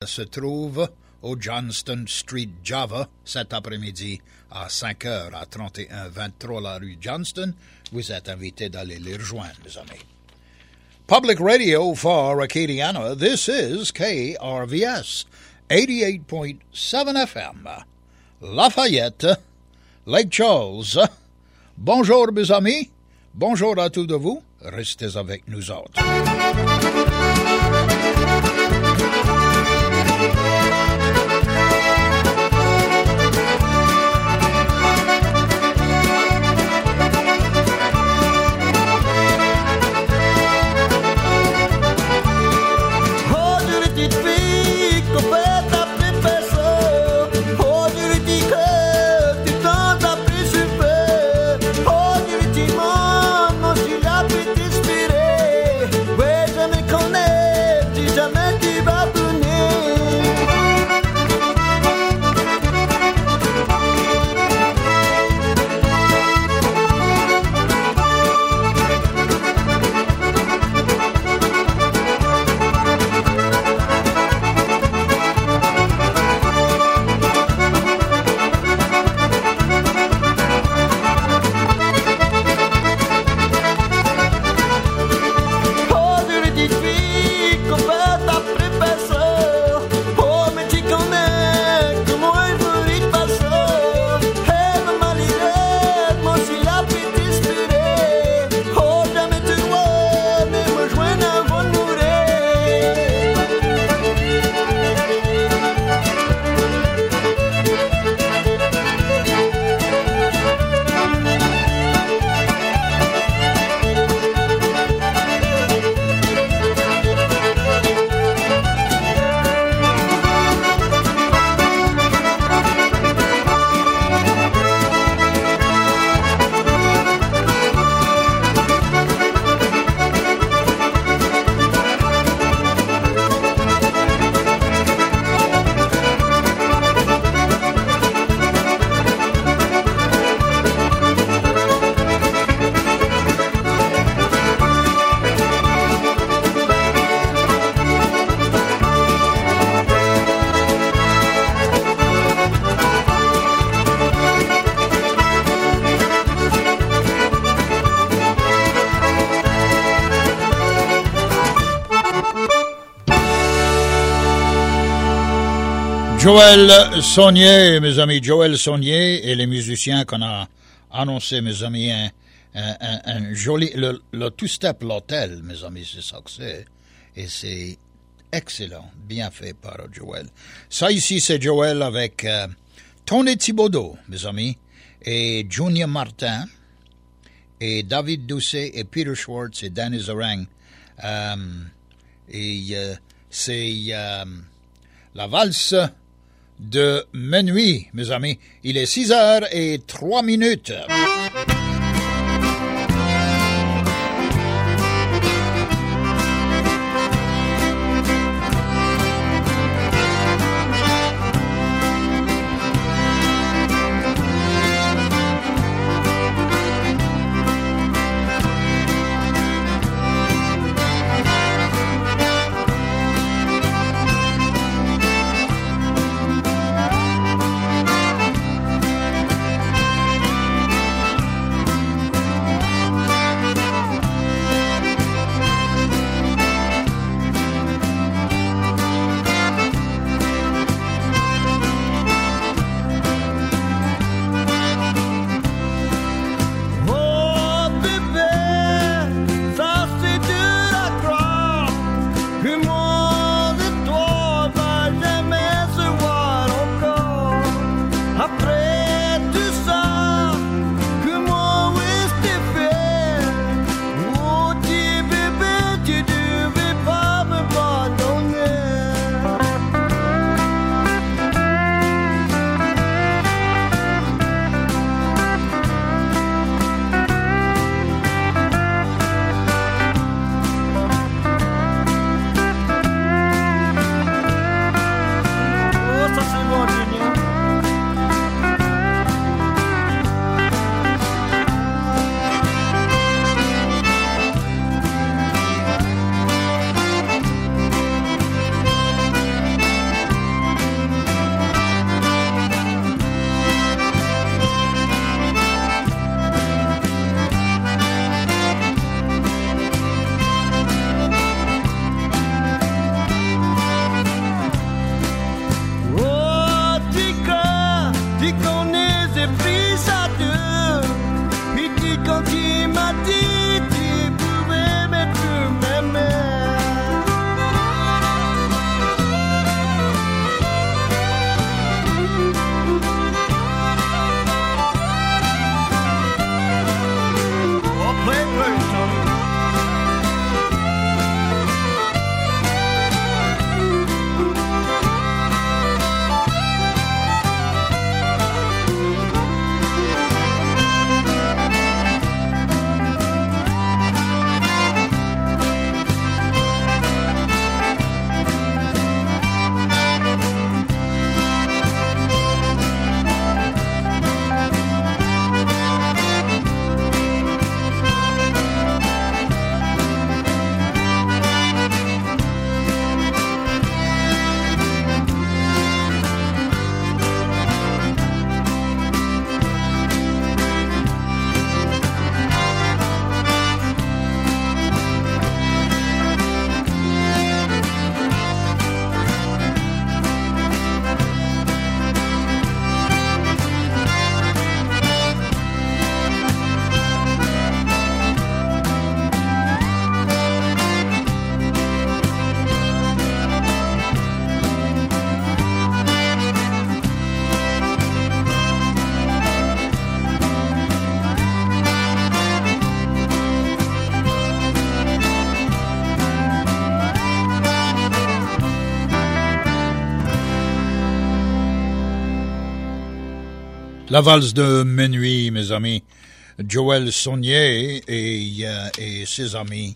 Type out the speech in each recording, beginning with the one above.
se trouve au Johnston Street Java cet après-midi à 5h à 3123 la rue Johnston. Vous êtes invités d'aller les rejoindre, mes amis. Public Radio for Acadiana, this is KRVS 88.7 FM. Lafayette, Lake Charles. Bonjour, mes amis. Bonjour à tous de vous. Restez avec nous autres. Joël Saunier, mes amis, Joël Saunier et les musiciens qu'on a annoncé, mes amis, un joli, le two-step l'hôtel, mes amis, c'est ça que c'est. Et c'est excellent, bien fait par Joël. Ça ici, c'est Joël avec Tony Thibodeau, mes amis, et Junior Martin, et David Doucet, et Peter Schwartz, et Danny Zarang. C'est la valse de minuit, mes amis. Il est 6h03. La valse de minuit, mes amis. Joël Saunier et ses amis,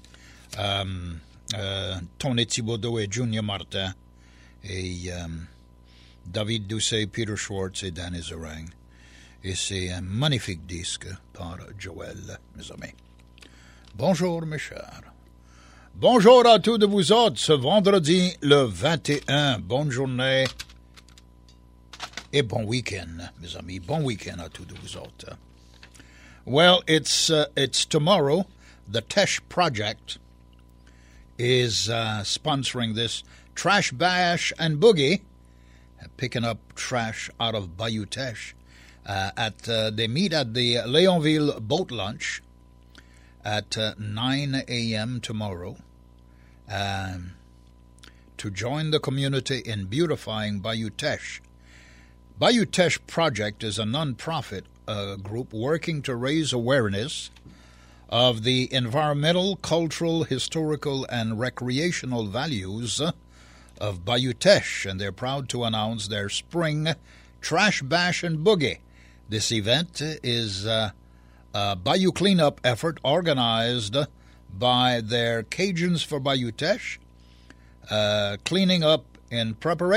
Tony Thibodeau et Junior Martin, et David Doucet, Peter Schwartz et Danny Zerang. Et c'est un magnifique disque par Joël, mes amis. Bonjour, mes chers. Bonjour à tous de vous autres, ce vendredi le 21. Bonne journée et bon week-end, mes amis. Bon week-end à tous de vous autres. Well, it's tomorrow. The Tesh Project is sponsoring this Trash Bash and Boogie, picking up trash out of Bayou Teche. They meet at the Leonville Boat Lunch at 9 a.m. tomorrow to join the community in beautifying Bayou Teche. Bayou Teche Project is a non-profit group working to raise awareness of the environmental, cultural, historical, and recreational values of Bayou Teche, and they're proud to announce their spring Trash Bash and Boogie. This event is a Bayou cleanup effort organized by their Cajuns for Bayou Teche, cleaning up the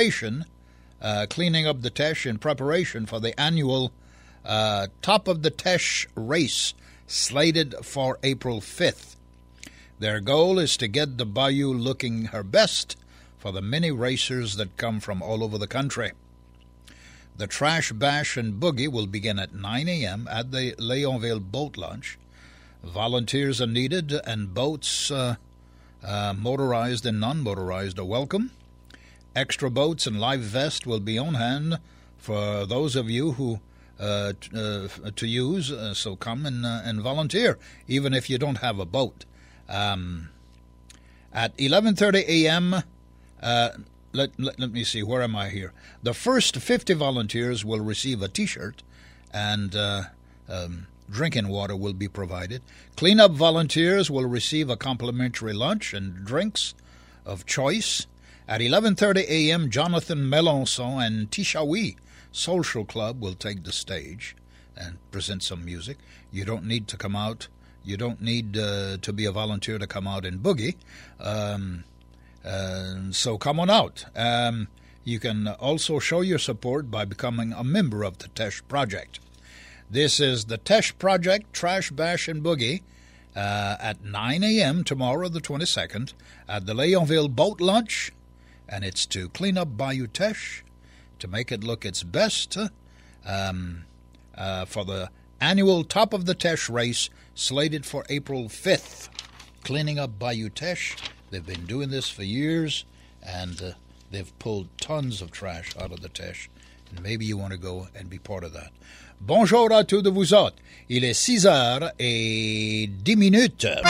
Teche in preparation for the annual Top of the Teche race slated for April 5th. Their goal is to get the Bayou looking her best for the many racers that come from all over the country. The Trash Bash and Boogie will begin at 9 a.m. at the Leonville Boat Launch. Volunteers are needed, and boats, motorized and non-motorized, are welcome. Extra boats and life vests will be on hand for those of you who to use, so come and volunteer, even if you don't have a boat. At 11:30 a.m., let me see, where am I here? The first 50 volunteers will receive a T-shirt, and drinking water will be provided. Cleanup volunteers will receive a complimentary lunch and drinks of choice. At 11:30 a.m., Jonathan Melançon and Tishawi Social Club will take the stage and present some music. You don't need to come out. You don't need to be a volunteer to come out and boogie. So come on out. You can also show your support by becoming a member of the Tesh Project. This is the Tesh Project Trash Bash and Boogie at 9 a.m. tomorrow, the 22nd, at the Leonville Boat Lunch, and it's to clean up Bayou Teche, to make it look its best for the annual Top of the Teche race slated for April 5th. Cleaning up Bayou Teche. They've been doing this for years, and they've pulled tons of trash out of the Teche. And maybe you want to go and be part of that. Bonjour à tous de vous autres. Il est 6h10.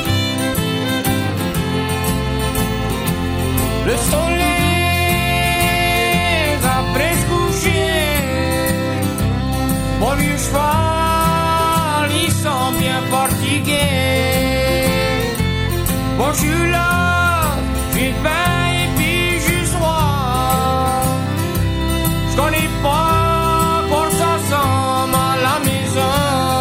Le soleil vieux cheval, ils sont bien fatigués. Bon, je suis là, j'ai faim et puis j'ai soif. Je connais pas qu'on s'assemble à la maison.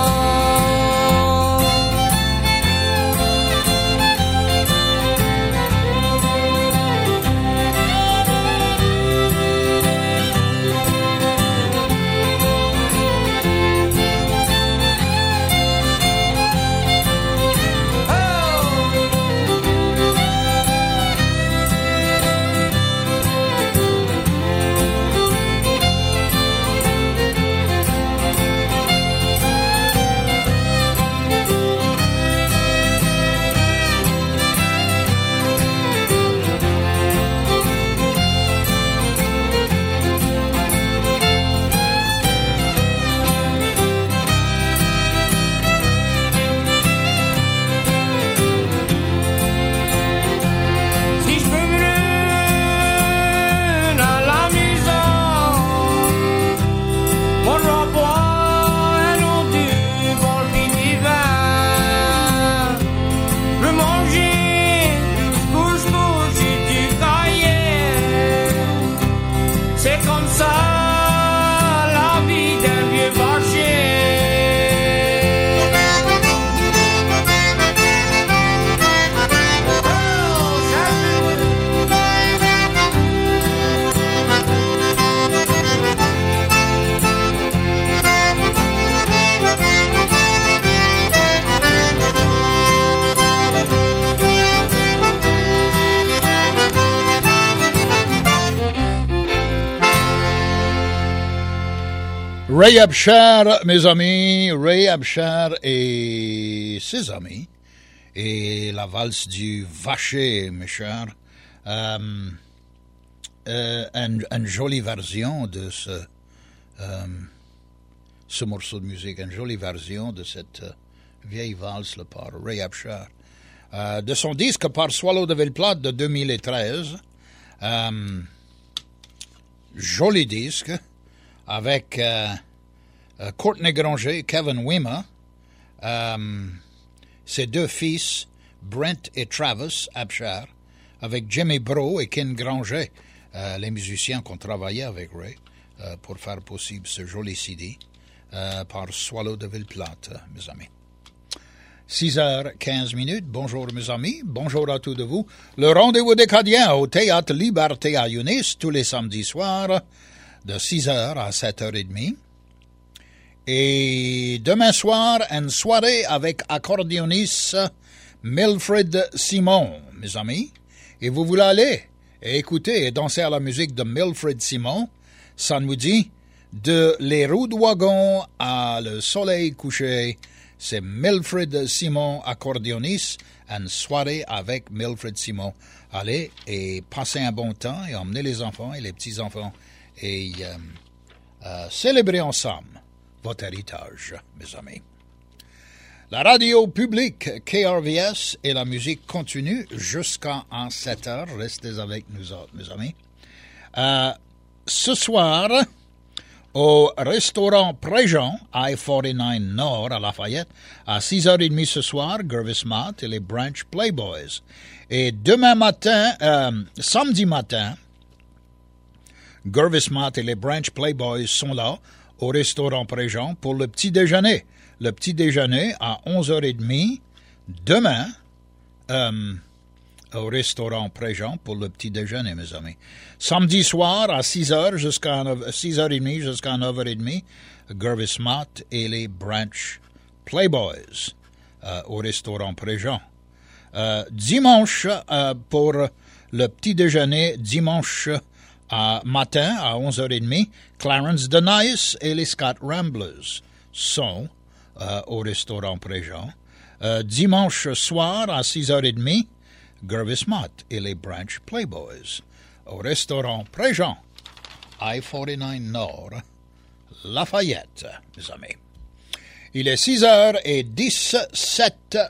Ray Abshar, mes amis, Ray Abshar et ses amis, et la valse du Vacher, mes chers, une jolie version de ce morceau de musique, une jolie version de cette vieille valse par Ray Abshar. De son disque par Swallow de Ville-Plate de 2013, joli disque, avec Courtney Granger, Kevin Wimmer, ses deux fils, Brent et Travis Abshar, avec Jimmy Bro et Ken Granger, les musiciens qui ont travaillé avec Ray pour faire possible ce joli CD par Swallow de Ville-Plate, mes amis. 6h15. Bonjour mes amis, bonjour à tous de vous. Le rendez-vous des Cadiens au Théâtre Liberté à Yunis tous les samedis soirs de 6h à 7h30. Et demain soir, une soirée avec accordéoniste Milfred Simon, mes amis. Et vous voulez aller et écouter et danser à la musique de Milfred Simon, ça nous dit de Les Roues de Wagon à le soleil couché. C'est Milfred Simon, accordéoniste, une soirée avec Milfred Simon. Allez et passez un bon temps et emmenez les enfants et les petits-enfants et célébrer ensemble votre héritage, mes amis. La radio publique KRVS et la musique continue jusqu'à 7h. Restez avec nous autres, mes amis. Ce soir, au restaurant Préjean, I-49 Nord à Lafayette, à 6h30 ce soir, Gervis Matt et les Branch Playboys. Et demain matin, samedi matin, Gervis Matt et les Branch Playboys sont là, au restaurant Préjean, pour le petit déjeuner. Le petit déjeuner à 11h30, demain, au restaurant Préjean, pour le petit déjeuner, mes amis. Samedi soir, à 6h jusqu'à 6h30 jusqu'à 9h30, Gervis Matt et les Branch Playboys, au restaurant Préjean. Dimanche, pour le petit déjeuner, dimanche matin à 11h30, Clarence Denise et les Scott Ramblers sont au restaurant Préjean. Dimanche soir à 6h30, Gervis Matt et les Branch Playboys au restaurant Préjean, I-49 Nord, Lafayette, mes amis. Il est 6h17.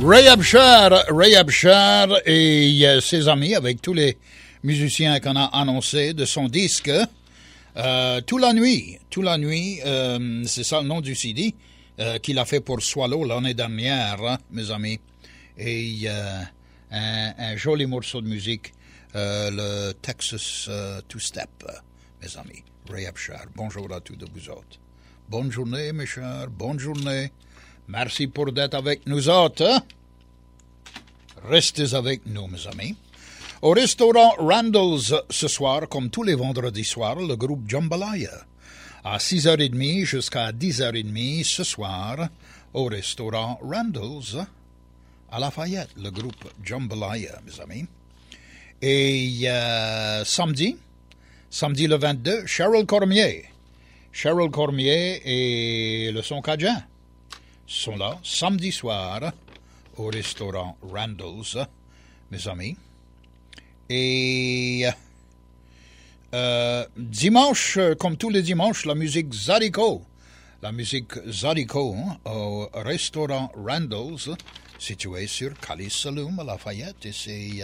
Ray Abshar et ses amis, avec tous les musiciens qu'on a annoncés de son disque, Tout la nuit, c'est ça le nom du CD, qu'il a fait pour Swallow l'année dernière, hein, mes amis. Et un joli morceau de musique, le Texas Two-Step, mes amis. Ray Abshar, bonjour à tous de vous autres. Bonne journée, mes chers, bonne journée. Merci pour d'être avec nous autres. Hein? Restez avec nous, mes amis. Au restaurant Randall's ce soir, comme tous les vendredis soirs, le groupe Jambalaya. À 6h30 jusqu'à 10h30 ce soir, au restaurant Randall's à Lafayette, le groupe Jambalaya, mes amis. Et samedi le 22, Cheryl Cormier et le son Cajun sont là, samedi soir, au restaurant Randall's, mes amis. Et dimanche, comme tous les dimanches, la musique Zydeco, hein, au restaurant Randall's, situé sur Cali Saloon à Lafayette, et c'est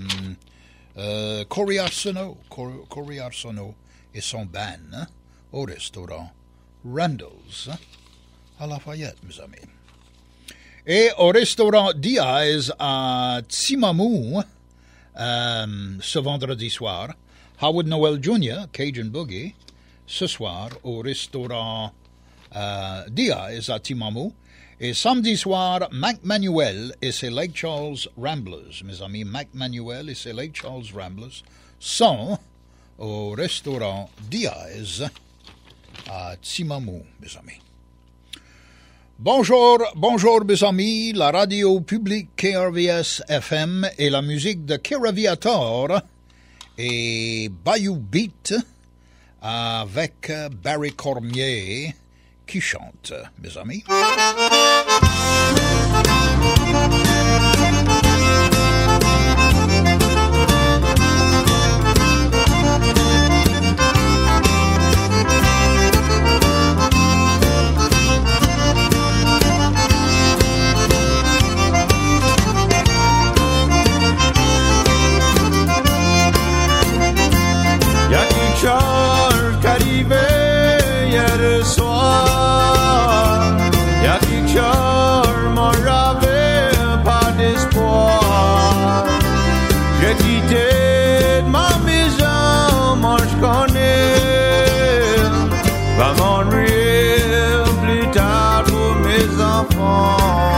Corey Arsenault et son band, hein, au restaurant Randall's à Lafayette, mes amis. Et au restaurant Diaz à Timamou, ce vendredi soir, Howard Noel Jr., Cajun Boogie, ce soir au restaurant Diaz à Timamou. Et samedi soir, Mac Manuel et ses Lake Charles Ramblers, mes amis, Mac Manuel et ses Lake Charles Ramblers sont au restaurant Diaz à Timamou, mes amis. Bonjour, mes amis, la radio publique KRVS FM et la musique de Keraviator et Bayou Beat avec Barry Cormier qui chante, mes amis. Y'a quelque chose qui arrivait hier soir. Y'a quelque chose m'en avait pas d'espoir. J'ai quitté de ma maison, moi je connais. Va m'ennuyer plus tard pour mes enfants.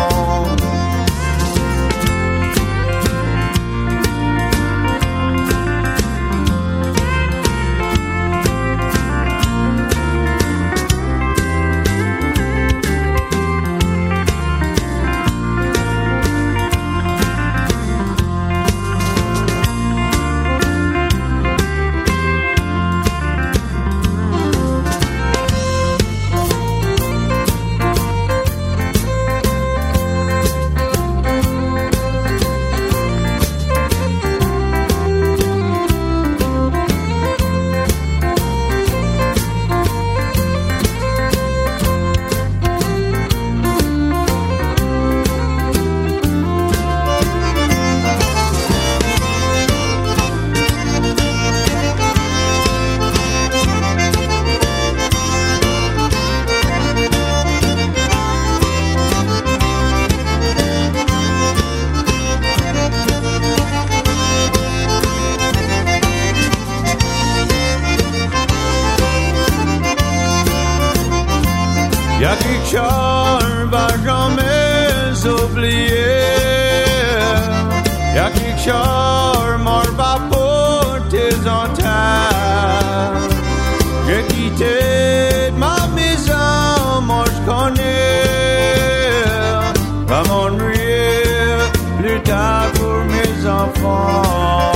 Y'a quelque chose va jamais oublier. Y'a quelque chose m'en va porter en terre. J'ai quitté ma maison, moi je connais. Va m'ennuyer plus tard pour mes enfants.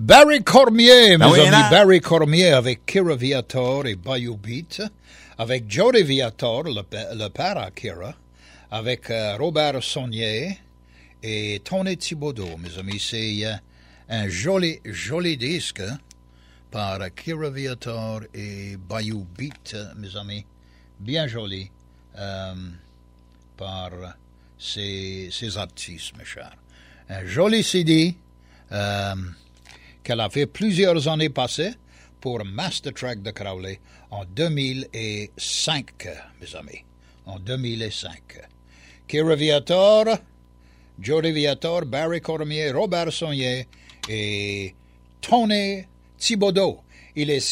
Barry Cormier, mes oui, amis. là. Barry Cormier avec Kira Viator et Bayou Beat, avec Jody Viator, le père à Kira, avec Robert Saunier et Tony Thibodeau, mes amis. C'est un joli disque par Kira Viator et Bayou Beat, mes amis. Bien joli par ces artistes, mes chers. Un joli CD qu'elle a fait plusieurs années passées pour Master Track de Crowley en 2005, mes amis. En 2005. Kira Viator, Jody Viator, Barry Cormier, Robert Saunier et Tony Thibodeau. Il est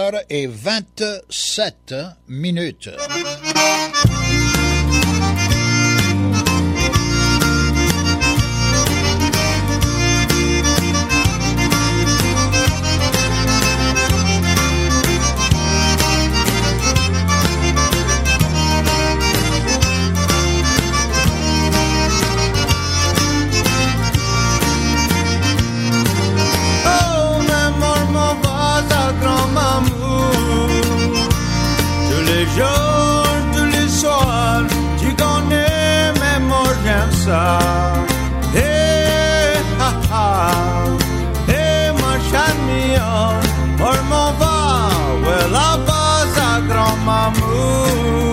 6h27. Tous les soirs, tu connais, mais moi j'aime ça. Hey, ha, ha. Hey, ma champion, on m'en va, ouais, là-bas, à grand-maman.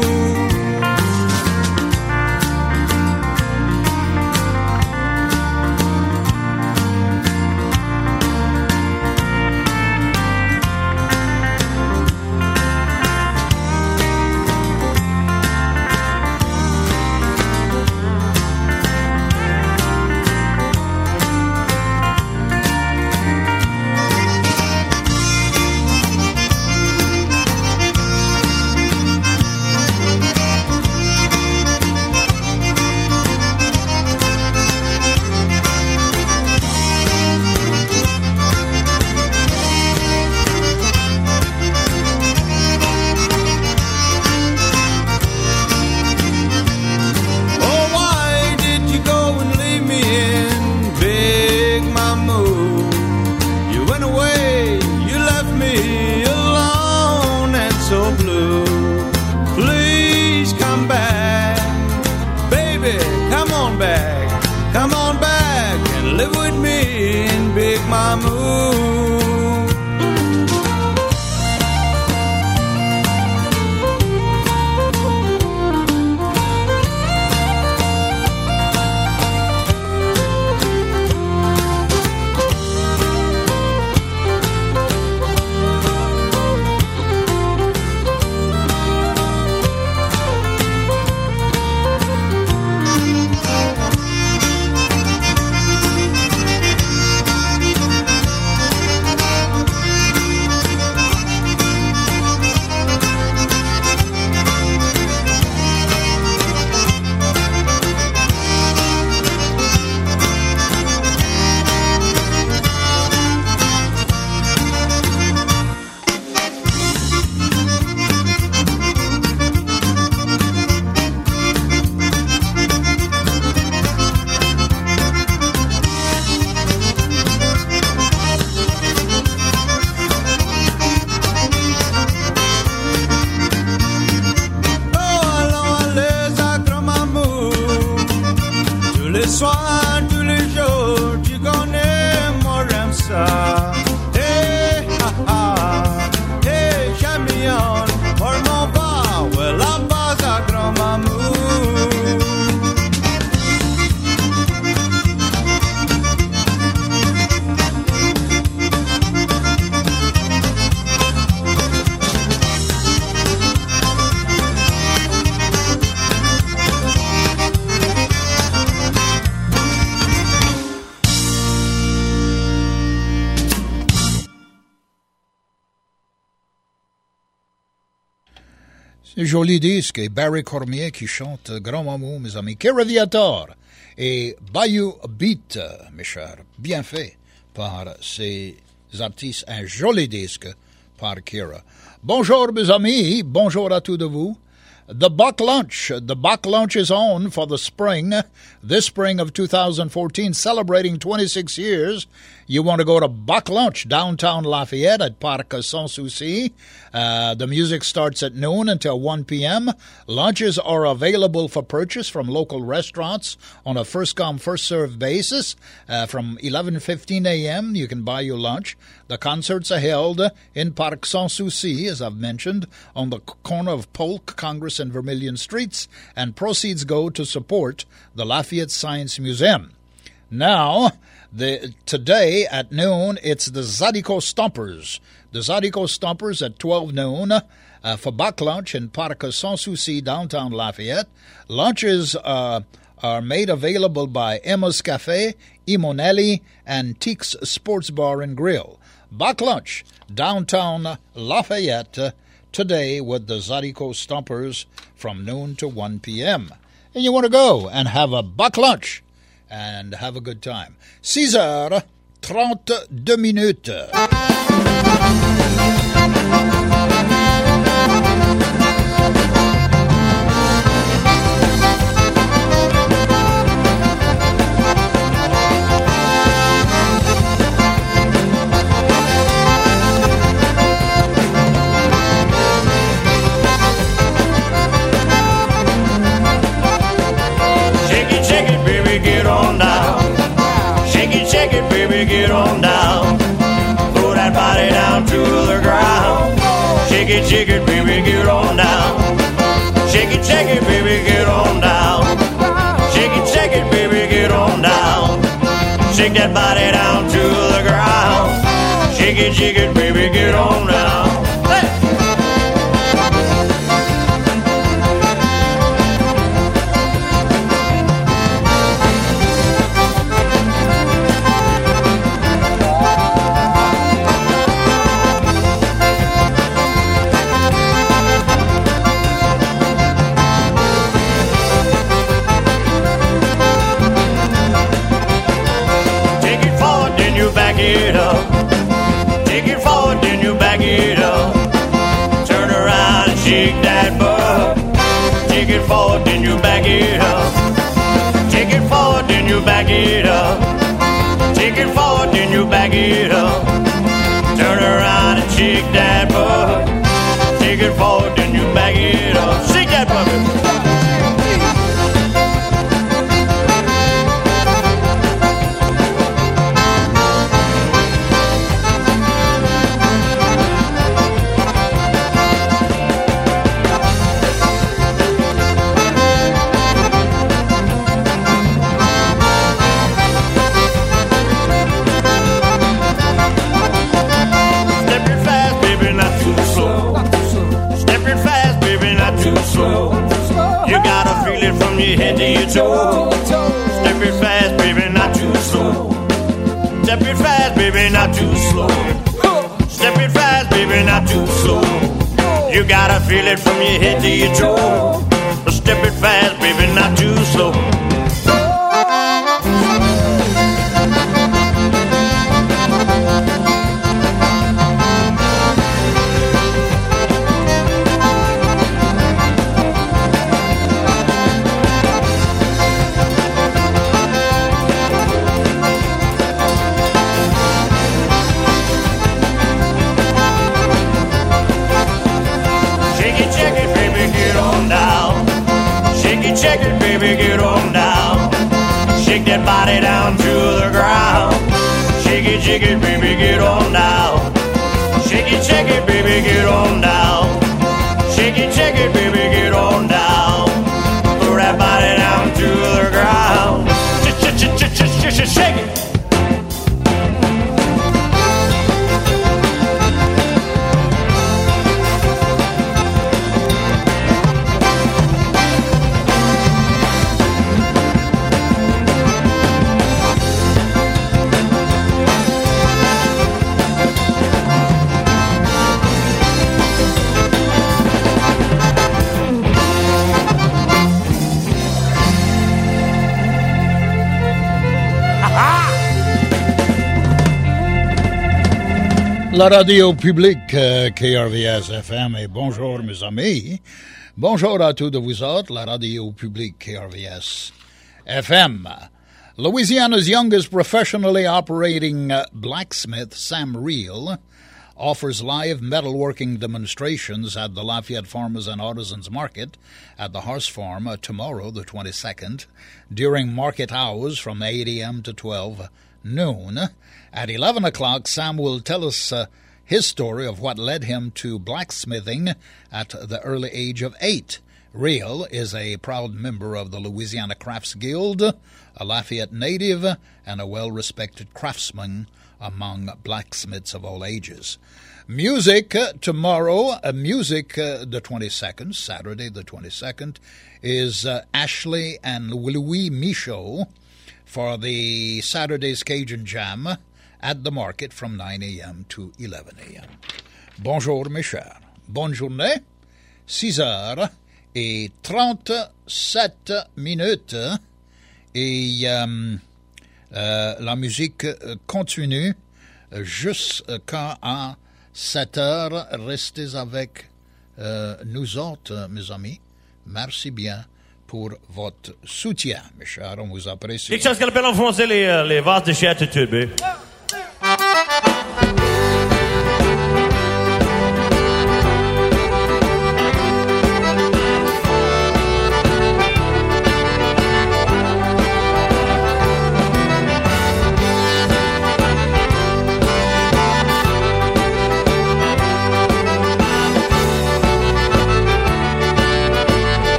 Joli disque, et Barry Cormier qui chante Grand Maman, mes amis. Kira Viator et Bayou Beat, mes chers. Bien fait par ces artistes. Un joli disque par Kira. Bonjour, mes amis. Bonjour à tous de vous. The Buck Lunch. The Buck Lunch is on for the spring, this spring of 2014, celebrating 26 years you want to go to Buck Lunch, downtown Lafayette at Parc Sans Souci. The music starts at noon until 1 p.m. Lunches are available for purchase from local restaurants on a first-come, first-served basis. From 11:15 a.m., you can buy your lunch. The concerts are held in Parc Sans Souci, as I've mentioned, on the corner of Polk, Congress, and Vermilion Streets, and proceeds go to support the Lafayette Science Museum. Now, today at noon, it's the Zydeco Stompers. The Zydeco Stompers at 12 noon for Buck Lunch in Parc Sans Souci, downtown Lafayette. Lunches are made available by Emma's Cafe, Imonelli, and Teek's Sports Bar and Grill. Buck Lunch, downtown Lafayette, today with the Zydeco Stompers from noon to 1 p.m. And you want to go and have a Buck Lunch and have a good time. 6h32 minutes. Get on down, throw that body down to the ground. Shake it, baby, get on down. Shake it, baby, get on down. Shake it, baby, get on down. Shake that body down to the ground. Shake it, baby, get on down. Take it forward, then you back it up. Turn around and shake that butt. Take it forward, then you back it up. Take it forward, then you back it up. Take it forward, then you back it up. Turn around and shake that butt. Take it forward, then you back it up. Shake that butt. From your head to your toe. Step it fast, baby, not too slow. Step it fast, baby, not too slow. Step it fast, baby, not too slow. You gotta feel it from your head to your toe. Step it fast, baby, not too slow. Shake it, baby, get on down. Shake that body down to the ground. Shake it, baby, get on down. Shake it, baby, get on down. Shake it, baby, get on down. Throw that body down to the ground. Shake it. La radio publique KRVS FM et bonjour mes amis. Bonjour à tous de vous autres, la radio publique KRVS FM. Louisiana's youngest professionally operating blacksmith, Sam Reel, offers live metalworking demonstrations at the Lafayette Farmers and Artisans Market at the Horse Farm tomorrow, the 22nd, during market hours from 8 a.m. to 12 noon. At 11 o'clock, Sam will tell us his story of what led him to blacksmithing at the early age of 8. Reel is a proud member of the Louisiana Crafts Guild, a Lafayette native, and a well-respected craftsman among blacksmiths of all ages. Music tomorrow, the 22nd, Saturday the 22nd, is Ashley and Louis Michaud for the Saturday's Cajun Jam at the market from 9 a.m. to 11 a.m. Bonjour mes chers, bonne journée, 6h37 minutes et la musique continue jusqu'à 7h. Restez avec nous autres, mes amis. Merci bien pour votre soutien, mes chers. On vous apprécie. Quelque chose qu'on appelle en français les vases de chair tubés.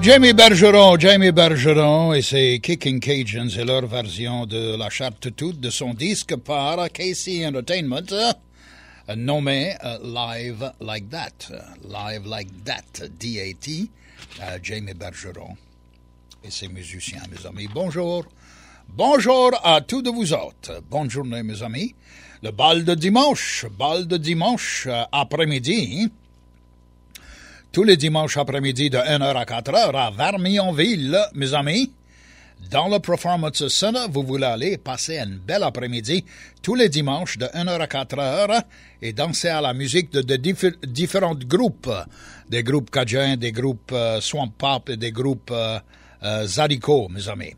Jamie Bergeron et ses Kicking Cajuns et leur version de la charte toute de son disque par KC Entertainment nommé Live Like That, D-A-T, Jamie Bergeron et ses musiciens, mes amis. Bonjour à tous de vous autres. Bonne journée, mes amis. Le bal de dimanche après-midi. Tous les dimanches après-midi de 1h à 4h à Vermionville, mes amis. Dans le Performance Center, vous voulez aller passer un bel après-midi tous les dimanches de 1h à 4h et danser à la musique de différents groupes. Des groupes cajuns, des groupes swamp pop et des groupes Zydeco, mes amis.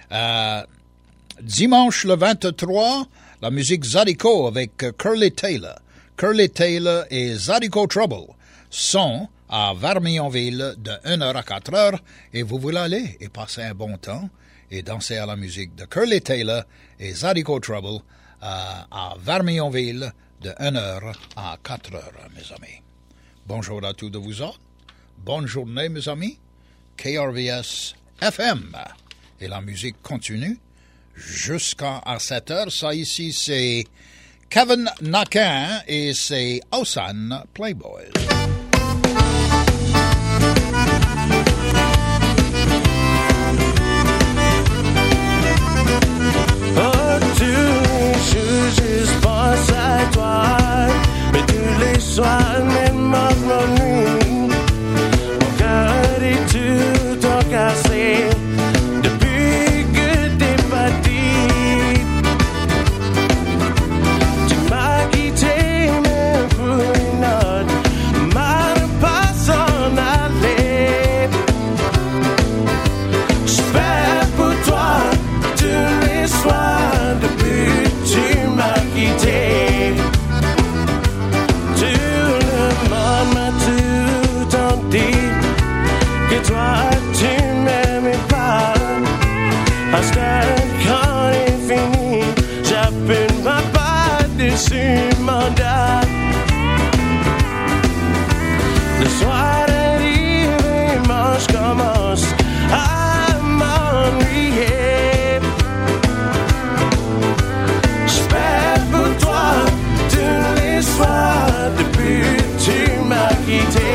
Dimanche le 23, la musique Zydeco avec Curly Taylor. Curly Taylor et Zydeco Trouble sont à Vermionville de 1h à 4h et vous voulez aller et passer un bon temps et danser à la musique de Curly Taylor et Zydeco Trouble à Vermionville de 1h à 4h, mes amis. Bonjour à tous de vous autres. Bonne journée, mes amis. KRVS FM. Et la musique continue jusqu'à 7h. Ça ici, c'est Kevin Nakin et c'est Osan Playboys. Je pense à toi, mais tous les soirs, même en nuit, mon cœur est tout encassé depuis que t'es parti. Tu m'as quitté, mais pour une autre, mal pas s'en aller. J'espère pour toi tous les soirs depuis tu m'as quitté. Tout le monde m'a tout en dit que toi tu m'aimais pas. Parce que quand est fini, j'appelle ma part dessus mandat. Le soir arrive et moi je commence à m'ennuyer. J'espère pour toi tous les soirs depuis que tu m'as quitté.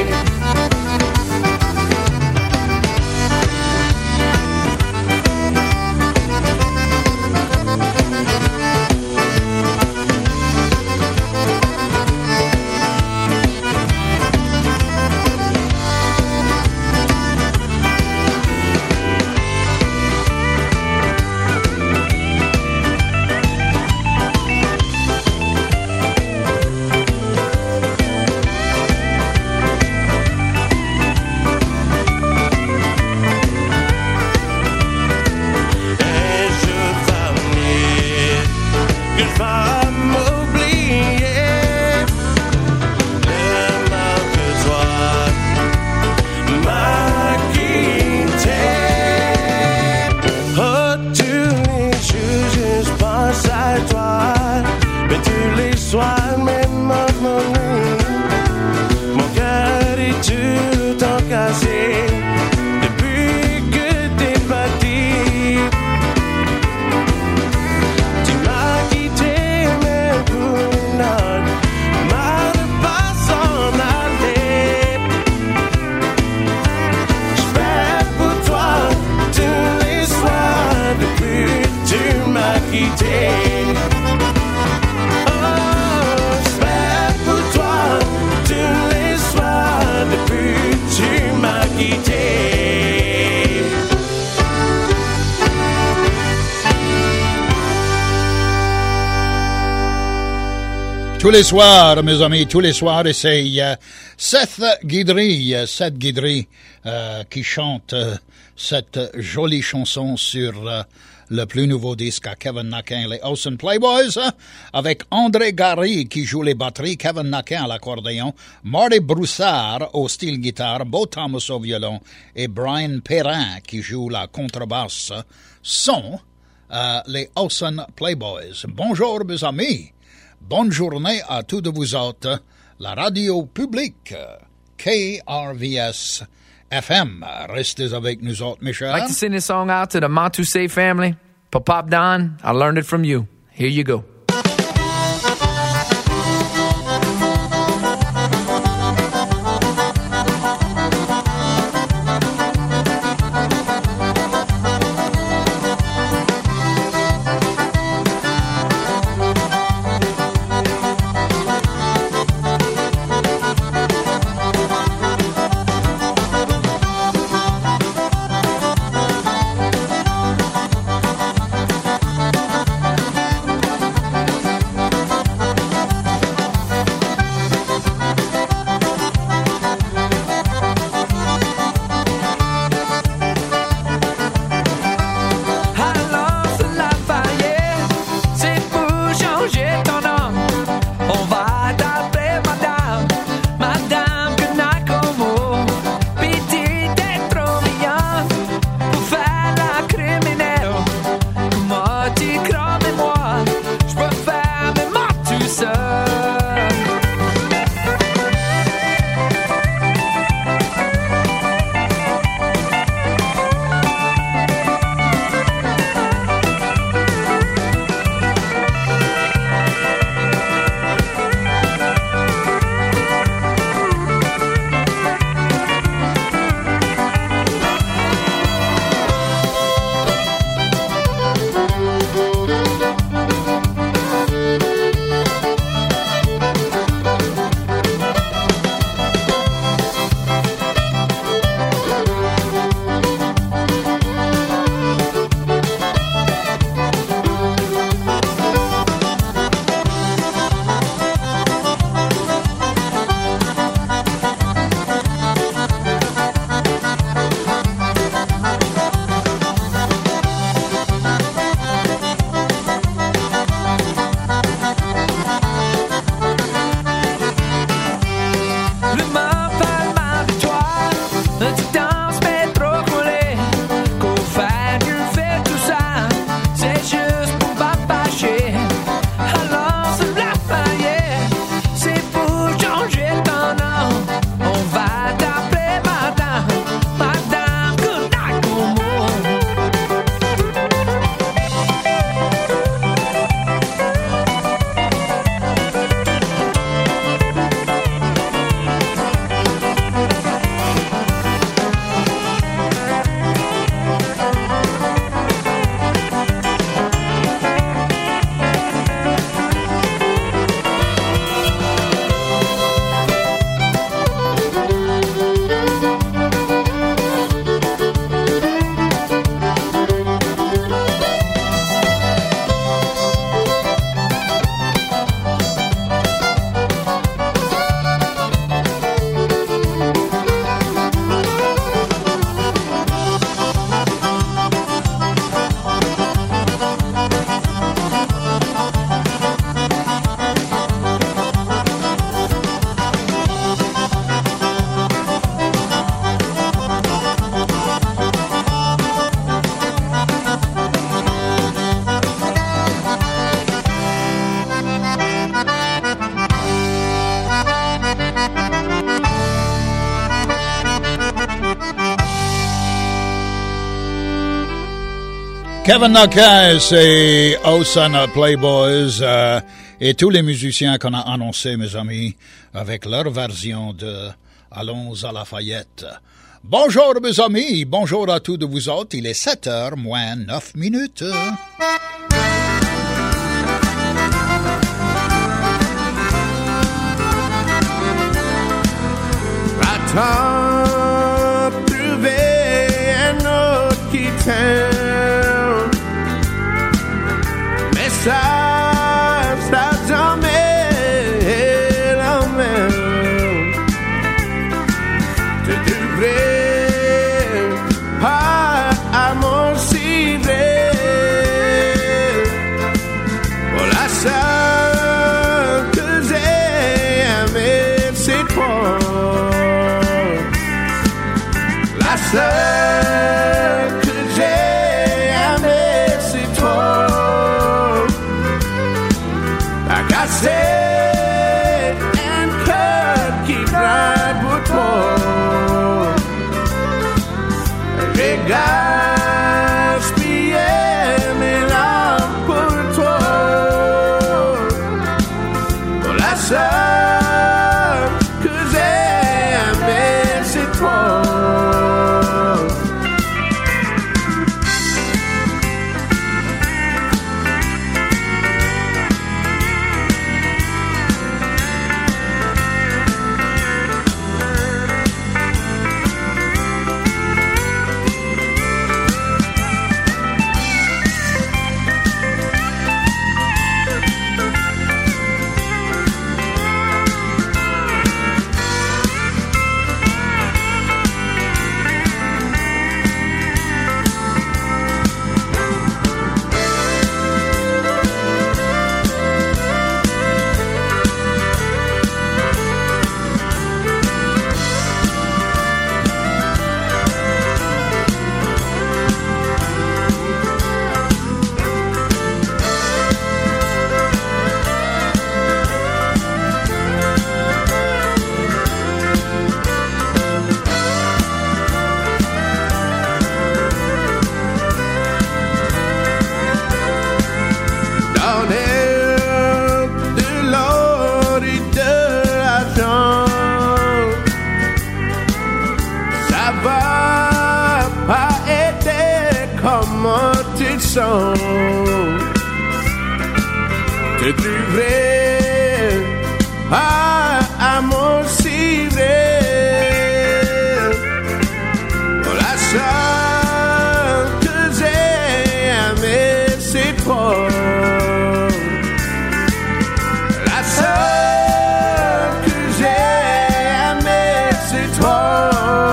Tous les soirs, mes amis, tous les soirs, et c'est Seth Guidry qui chante cette jolie chanson sur le plus nouveau disque à Kevin Nakin, les Osan Playboys, avec André Gary qui joue les batteries, Kevin Nakin à l'accordéon, Marty Broussard au style guitare, Beau Thomas au violon et Brian Perrin qui joue la contrebasse, sont les Osan Playboys. Bonjour, mes amis. Bonne journée à tous de vous autres. La radio publique, KRVS FM. Restez avec nous autres, mes chers. I'd like to sing this song out to the Matusé family. Pop Don, I learned it from you. Here you go. Kevin Knockers et Osana Playboys et tous les musiciens qu'on a annoncés, mes amis, avec leur version de Allons à Lafayette. Bonjour, mes amis, bonjour à tous de vous autres. Il est 7h moins 9 minutes. T'as trouvé un autre qui t'aime, mais ça jamais la même. Tu devrais pas m'ensirer. Voilà ça que j'ai aimé, c'est toi. La seule que j'ai aimée, c'est toi. T'as cassé un cœur qui craint pour toi. ça va pas aider comment tu te sens. Te trouver à mon si vrai. La seule que j'ai aimée, c'est toi. La seule que j'ai aimée, c'est toi.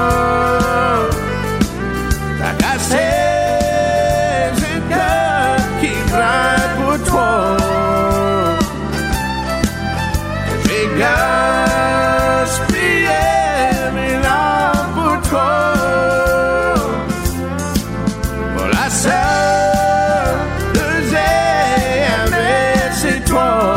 T'as cassé le cœur qui craint pour toi. J'ai gaspillé mes larmes pour toi. Pour la seule que j'ai aimée, c'est toi.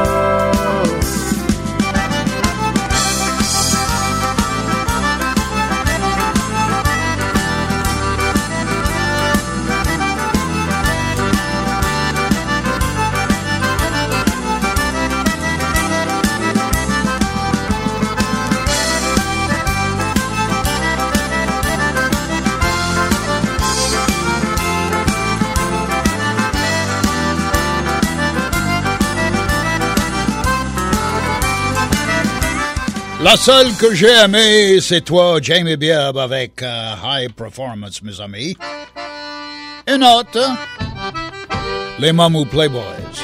La seule que j'ai aimée, c'est toi, Jamie Bibb, avec High Performance, mes amis. Une autre, les Mamou Playboys.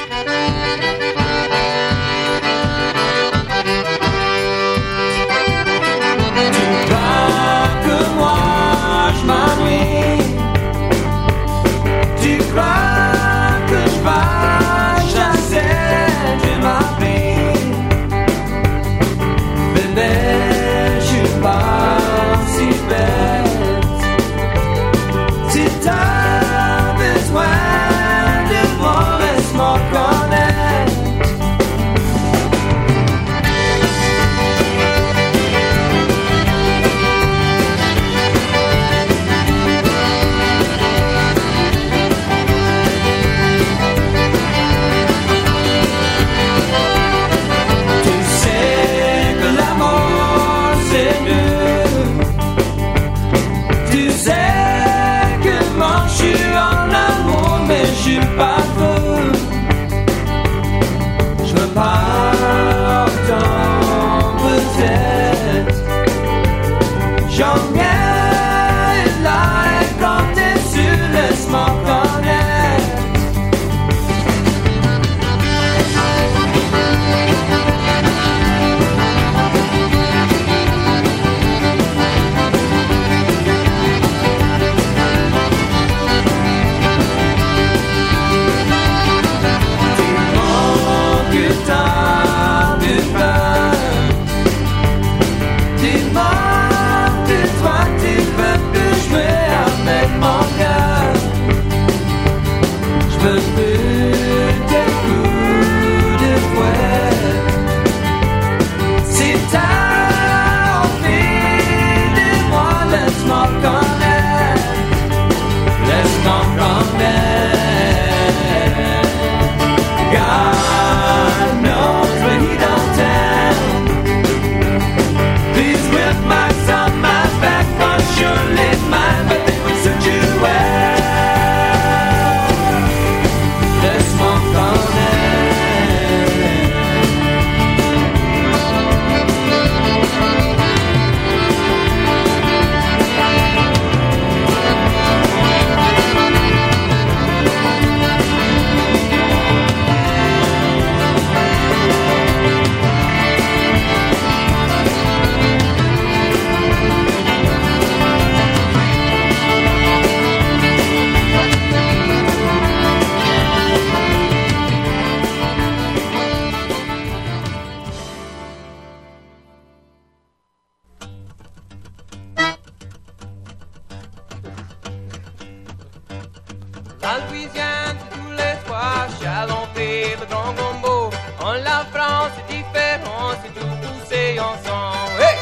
Tu crois que moi je m'ennuie? Tu crois que je vais chasser de ma vie? Mais je suis pas si bête. Si t'as besoin de moi, laisse-moi connaître. Je suis pas fou, je me pardonne peut-être. J'en gagne là et quand t'es sûr, laisse-moi connaître. La Louisiane, c'est tous les soirs, chalenté, le grand gombo. En la France, c'est différent, c'est tout poussé ensemble. Hey!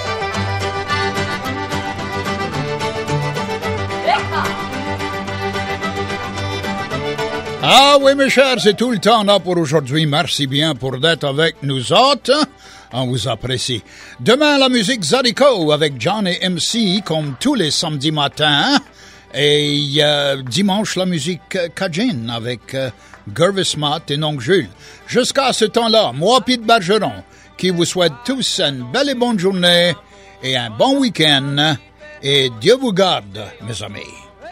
Ah oui, mes chers, c'est tout le temps là pour aujourd'hui. Merci bien pour d'être avec nous autres. On vous apprécie. Demain, la musique Zydeco avec John et MC comme tous les samedis matins. Et dimanche, la musique Cajun avec Gervis Mott et Nonc Jules. Jusqu'à ce temps-là, moi, Pete Bergeron, qui vous souhaite tous une belle et bonne journée et un bon week-end. Et Dieu vous garde, mes amis.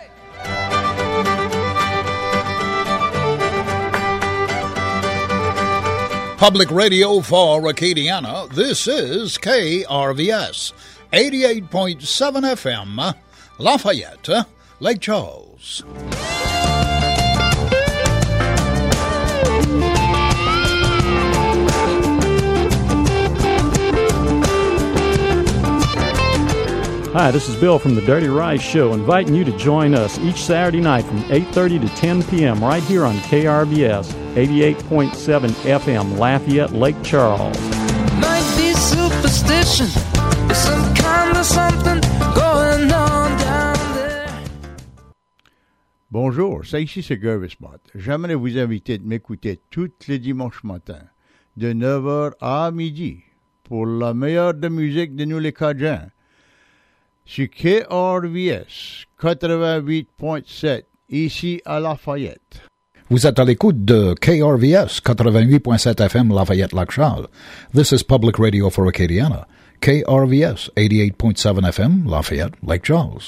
Public Radio for Acadiana, this is KRVS, 88.7 FM, Lafayette, Lake Charles. Hi, this is Bill from the Dirty Rice Show, inviting you to join us each Saturday night from 8:30 to 10 p.m. right here on KRBS, 88.7 FM, Lafayette, Lake Charles. Might be superstition, there's some kind of something going on down there. Bonjour, ça ici c'est Gervis Mott. J'aimerais vous inviter de m'écouter tous les dimanches matins, de 9h à midi, pour la meilleure de musique de nous les Cajuns. Sur KRVS 88.7, ici à Lafayette. Vous êtes à l'écoute de KRVS 88.7 FM Lafayette Lac Charles. This is Public Radio for Acadiana. KRVS 88.7 FM Lafayette Lake Charles.